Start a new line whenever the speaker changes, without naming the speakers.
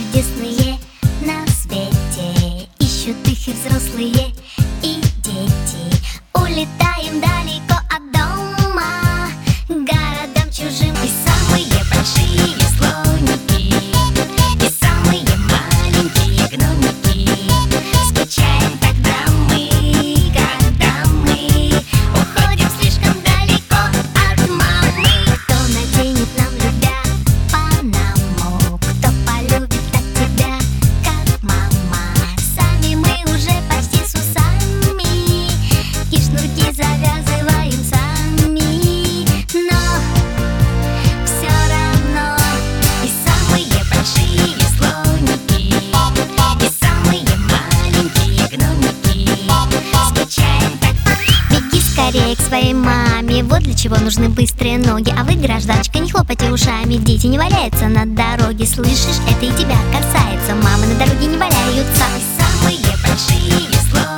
чудесные на свете. Ищут их и взрослые, и дети. Улетаем далеко от дома, городам чужим. И самые большие слоники, и самые маленькие гномики. Скучаем, когда мы уходим слишком далеко от мамы. Кто наденет нам, любя, панаму? Кто полюбит так тебя, как мама? Сами мы уже почти с усами, и шнурки завязываем сами. Но все равно и самые большие слоники, и самые маленькие гномики. Скучаем, как беги скорее к своей маме. Вот для чего нужны быстрые ноги. А вы, гражданочка, не хлопайте ушами. Дети не валяются на дороге. Слышишь, это и тебя касается. Мамы на дороге не валяются. И самые большие слоники,